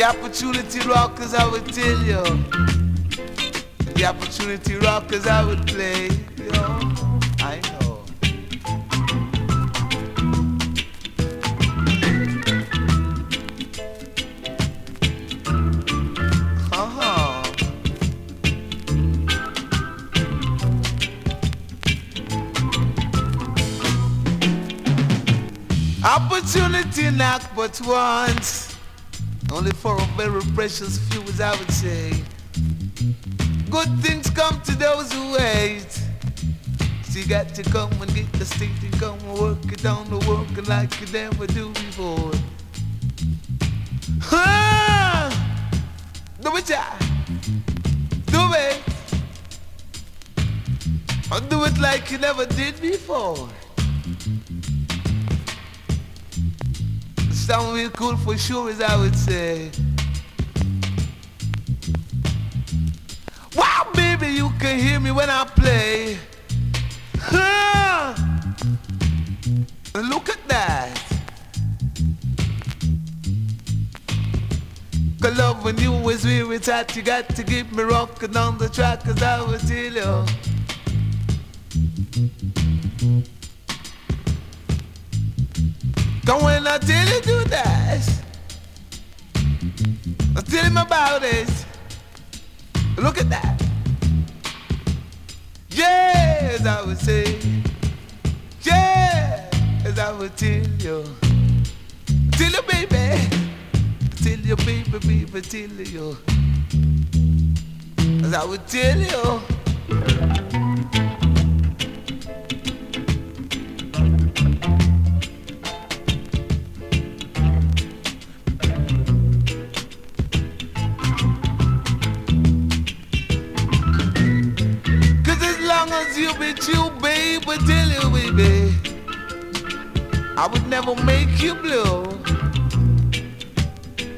The opportunity rockers, I would tell you. The opportunity rockers, I would play. Yo, I know. Opportunity knock but once, only for a very precious few, as I would say. Good things come to those who wait. So you got to come and get the state and come and work it on the working like you never do before. Do it, yeah. Do it. Or do it like you never did before. Sound real cool for sure, as I would say. Wow, baby, you can hear me when I play. Look at that. 'Cause love when you was weary tight, you got to keep me rocking on the track, as I would tell you. Come when I tell you do that, I tell him about it. Look at that. Yeah, as I would say. Yeah, as I would tell you. Tell you, baby. Tell you, baby, baby, tell you. As I would tell you. You be true, baby, tell you, baby, I would never make you blue.